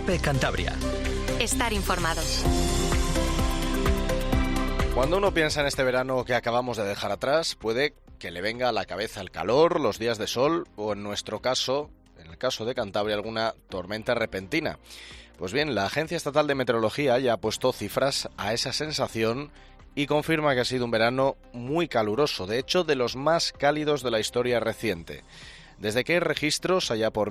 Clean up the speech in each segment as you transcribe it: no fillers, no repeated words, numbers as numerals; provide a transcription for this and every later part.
COPE Cantabria. Estar informados. Cuando uno piensa en este verano que acabamos de dejar atrás, puede que le venga a la cabeza el calor, los días de sol o, en nuestro caso, en el caso de Cantabria, alguna tormenta repentina. Pues bien, la Agencia Estatal de Meteorología ya ha puesto cifras a esa sensación y confirma que ha sido un verano muy caluroso, de hecho, de los más cálidos de la historia reciente. Desde que hay registros, allá por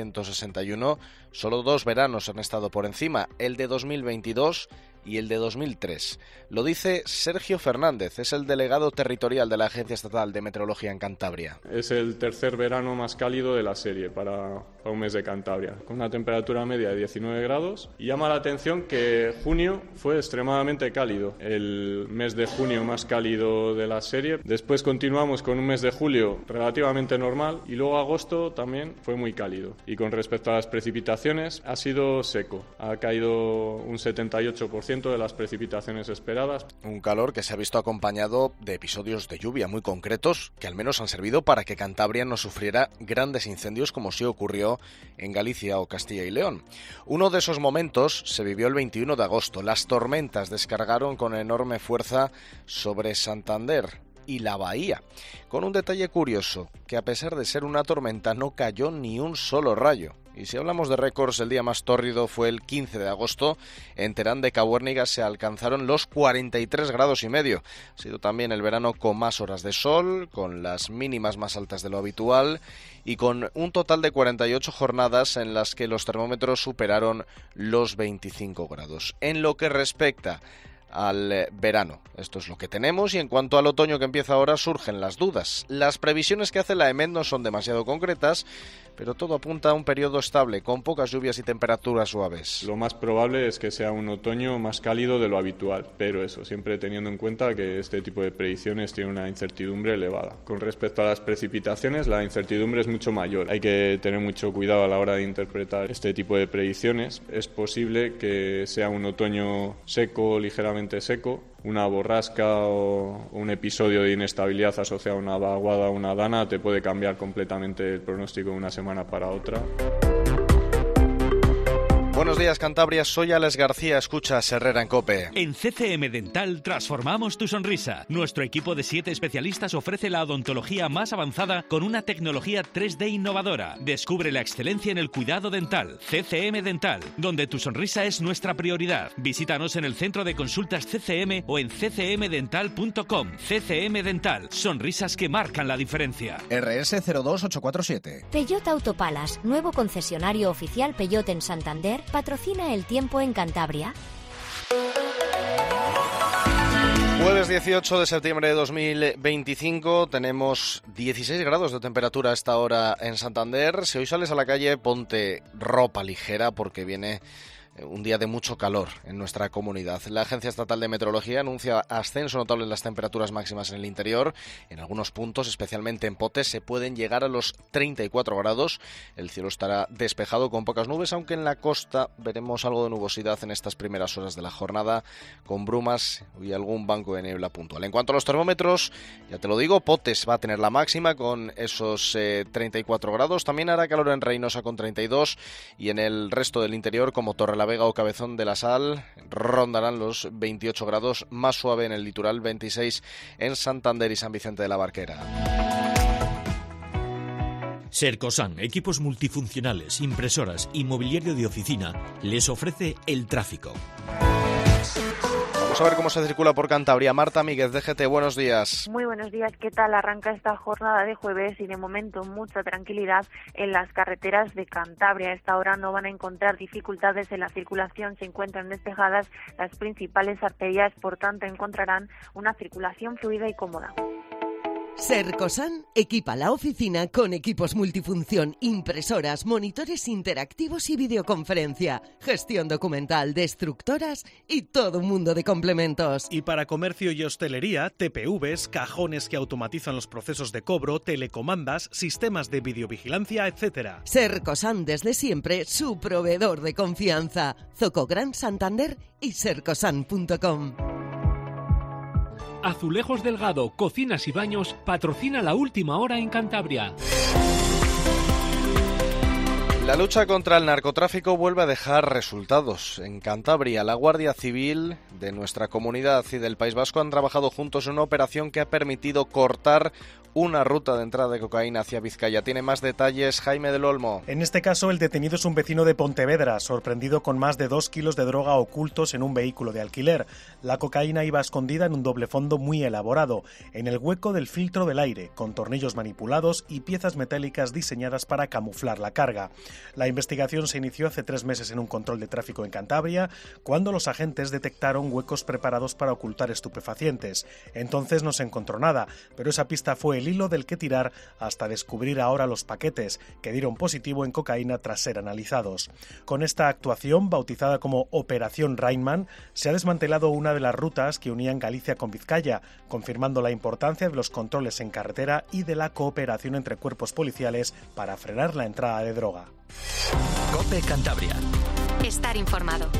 1961, solo 2 veranos han estado por encima, el de 2022 y el de 2003. Lo dice Sergio Fernández, es el delegado territorial de la Agencia Estatal de Meteorología en Cantabria. Es el tercer verano más cálido de la serie para un mes de Cantabria, con una temperatura media de 19 grados. Y llama la atención que junio fue extremadamente cálido, el mes de junio más cálido de la serie. Después continuamos con un mes de julio relativamente normal y luego agosto también fue muy cálido. Y con respecto a las precipitaciones, ha sido seco, ha caído un 78% de las precipitaciones esperadas. Un calor que se ha visto acompañado de episodios de lluvia muy concretos que al menos han servido para que Cantabria no sufriera grandes incendios como sí ocurrió en Galicia o Castilla y León. Uno de esos momentos se vivió el 21 de agosto. Las tormentas descargaron con enorme fuerza sobre Santander y la bahía, con un detalle curioso, que a pesar de ser una tormenta no cayó ni un solo rayo. Y si hablamos de récords, el día más tórrido fue el 15 de agosto. En Terán de Cabuérniga se alcanzaron los 43 grados y medio. Ha sido también el verano con más horas de sol, con las mínimas más altas de lo habitual y con un total de 48 jornadas en las que los termómetros superaron los 25 grados. En lo que respecta al verano, esto es lo que tenemos, y en cuanto al otoño que empieza ahora surgen las dudas. Las previsiones que hace la EMET no son demasiado concretas, pero todo apunta a un periodo estable, con pocas lluvias y temperaturas suaves. Lo más probable es que sea un otoño más cálido de lo habitual, pero eso, siempre teniendo en cuenta que este tipo de predicciones tiene una incertidumbre elevada. Con respecto a las precipitaciones, la incertidumbre es mucho mayor. Hay que tener mucho cuidado a la hora de interpretar este tipo de predicciones. Es posible que sea un otoño seco, ligeramente seco, una borrasca o un episodio de inestabilidad asociado a una vaguada o una dana te puede cambiar completamente el pronóstico de una semana para otra. Buenos días, Cantabria, soy Alex García, escuchas Herrera en COPE. En CCM Dental transformamos tu sonrisa. Nuestro equipo de 7 especialistas ofrece la odontología más avanzada con una tecnología 3D innovadora. Descubre la excelencia en el cuidado dental. CCM Dental, donde tu sonrisa es nuestra prioridad. Visítanos en el centro de consultas CCM o en ccmdental.com. CCM Dental, sonrisas que marcan la diferencia. RS 02847. Peugeot Autopalas, nuevo concesionario oficial Peugeot en Santander, patrocina el tiempo en Cantabria. Jueves 18 de septiembre de 2025, tenemos 16 grados de temperatura a esta hora en Santander. Si hoy sales a la calle, ponte ropa ligera porque viene un día de mucho calor en nuestra comunidad. La Agencia Estatal de Meteorología anuncia ascenso notable en las temperaturas máximas en el interior. En algunos puntos, especialmente en Potes, se pueden llegar a los 34 grados. El cielo estará despejado con pocas nubes, aunque en la costa veremos algo de nubosidad en estas primeras horas de la jornada, con brumas y algún banco de niebla puntual. En cuanto a los termómetros, ya te lo digo, Potes va a tener la máxima con esos 34 grados. También hará calor en Reynosa con 32 y en el resto del interior, como Torrelavega o Cabezón de la Sal, rondarán los 28 grados, más suave en el litoral, 26 en Santander y San Vicente de la Barquera. Sercosan, equipos multifuncionales, impresoras y mobiliario de oficina, les ofrece el tráfico. Vamos a ver cómo se circula por Cantabria. Marta Míguez, DGT, buenos días. Muy buenos días, ¿qué tal? Arranca esta jornada de jueves y de momento mucha tranquilidad en las carreteras de Cantabria. A esta hora no van a encontrar dificultades en la circulación, se encuentran despejadas las principales arterias, por tanto encontrarán una circulación fluida y cómoda. Sercosan equipa la oficina con equipos multifunción, impresoras, monitores interactivos y videoconferencia, gestión documental, destructoras y todo un mundo de complementos. Y para comercio y hostelería, TPVs, cajones que automatizan los procesos de cobro, telecomandas, sistemas de videovigilancia, etc. Sercosan, desde siempre, su proveedor de confianza. Zoco Gran Santander y sercosan.com. Azulejos Delgado, Cocinas y Baños patrocina La Última Hora en Cantabria. La lucha contra el narcotráfico vuelve a dejar resultados. En Cantabria, la Guardia Civil de nuestra comunidad y del País Vasco han trabajado juntos en una operación que ha permitido cortar una ruta de entrada de cocaína hacia Vizcaya. Tiene más detalles Jaime del Olmo. En este caso, el detenido es un vecino de Pontevedra, sorprendido con más de 2 kilos de droga ocultos en un vehículo de alquiler. La cocaína iba escondida en un doble fondo muy elaborado, en el hueco del filtro del aire, con tornillos manipulados y piezas metálicas diseñadas para camuflar la carga. La investigación se inició hace 3 meses en un control de tráfico en Cantabria, cuando los agentes detectaron huecos preparados para ocultar estupefacientes. Entonces no se encontró nada, pero esa pista fue el hilo del que tirar hasta descubrir ahora los paquetes, que dieron positivo en cocaína tras ser analizados. Con esta actuación, bautizada como Operación Rainman, se ha desmantelado una de las rutas que unían Galicia con Vizcaya, confirmando la importancia de los controles en carretera y de la cooperación entre cuerpos policiales para frenar la entrada de droga. COPE Cantabria. Estar informado.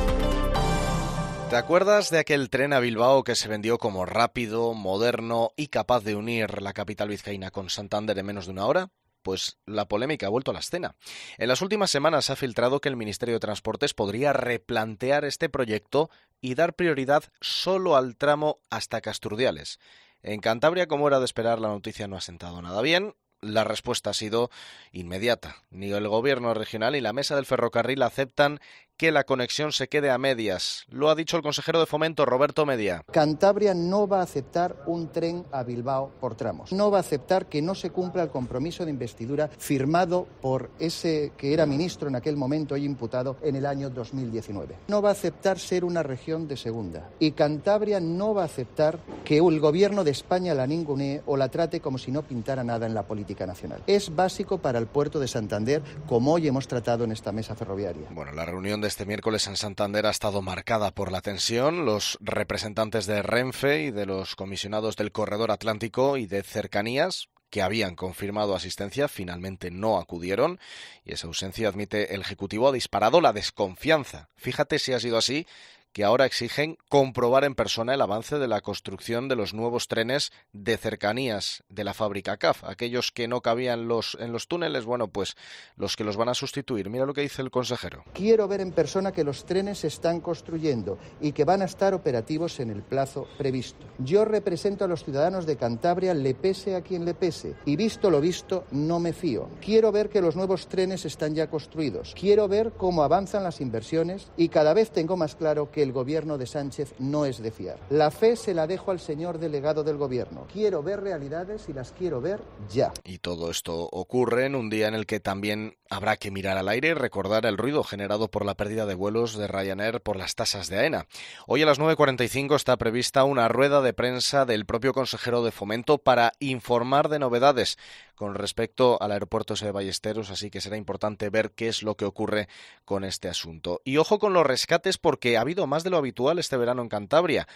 ¿Te acuerdas de aquel tren a Bilbao que se vendió como rápido, moderno y capaz de unir la capital vizcaína con Santander en menos de una hora? Pues la polémica ha vuelto a la escena. En las últimas semanas se ha filtrado que el Ministerio de Transportes podría replantear este proyecto y dar prioridad solo al tramo hasta Casturdiales. En Cantabria, como era de esperar, la noticia no ha sentado nada bien. La respuesta ha sido inmediata. Ni el gobierno regional ni la mesa del ferrocarril aceptan que la conexión se quede a medias. Lo ha dicho el consejero de Fomento, Roberto Media. Cantabria no va a aceptar un tren a Bilbao por tramos. No va a aceptar que no se cumpla el compromiso de investidura firmado por ese que era ministro en aquel momento y imputado en el año 2019. No va a aceptar ser una región de segunda. Y Cantabria no va a aceptar que el gobierno de España la ningunee o la trate como si no pintara nada en la política nacional. Es básico para el puerto de Santander, como hoy hemos tratado en esta mesa ferroviaria. Bueno, la reunión de este miércoles en Santander ha estado marcada por la tensión. Los representantes de Renfe y de los comisionados del Corredor Atlántico y de Cercanías, que habían confirmado asistencia, finalmente no acudieron, y esa ausencia, admite el Ejecutivo, ha disparado la desconfianza. Fíjate si ha sido así, que ahora exigen comprobar en persona el avance de la construcción de los nuevos trenes de cercanías de la fábrica CAF. Aquellos que no cabían en los túneles, bueno, pues los que los van a sustituir. Mira lo que dice el consejero. Quiero ver en persona que los trenes se están construyendo y que van a estar operativos en el plazo previsto. Yo represento a los ciudadanos de Cantabria, le pese a quien le pese, y visto lo visto, no me fío. Quiero ver que los nuevos trenes están ya construidos. Quiero ver cómo avanzan las inversiones y cada vez tengo más claro que el gobierno de Sánchez no es de fiar. La fe se la dejo al señor delegado del gobierno. Quiero ver realidades y las quiero ver ya. Y todo esto ocurre en un día en el que también habrá que mirar al aire y recordar el ruido generado por la pérdida de vuelos de Ryanair por las tasas de AENA. Hoy a las 9:45 está prevista una rueda de prensa del propio consejero de Fomento para informar de novedades con respecto al aeropuerto de Ballesteros, así que será importante ver qué es lo que ocurre con este asunto. Y ojo con los rescates, porque ha habido más de lo habitual este verano en Cantabria.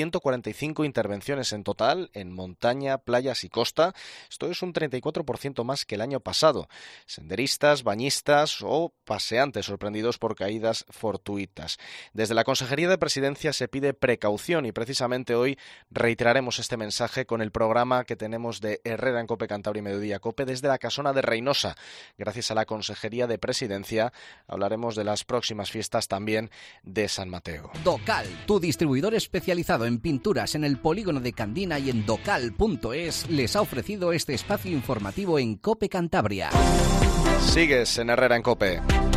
145 intervenciones en total en montaña, playas y costa. Esto es un 34% más que el año pasado. Senderistas, bañistas o paseantes sorprendidos por caídas fortuitas. Desde la Consejería de Presidencia se pide precaución y precisamente hoy reiteraremos este mensaje con el programa que tenemos de Herrera en COPE Cantabria y Mediodía COPE desde la Casona de Reynosa. Gracias a la Consejería de Presidencia hablaremos de las próximas fiestas también de San Mateo. Docal, tu distribuidor especializado en pinturas en el polígono de Candina y en docal.es, les ha ofrecido este espacio informativo en COPE Cantabria. Sigues en Herrera en COPE.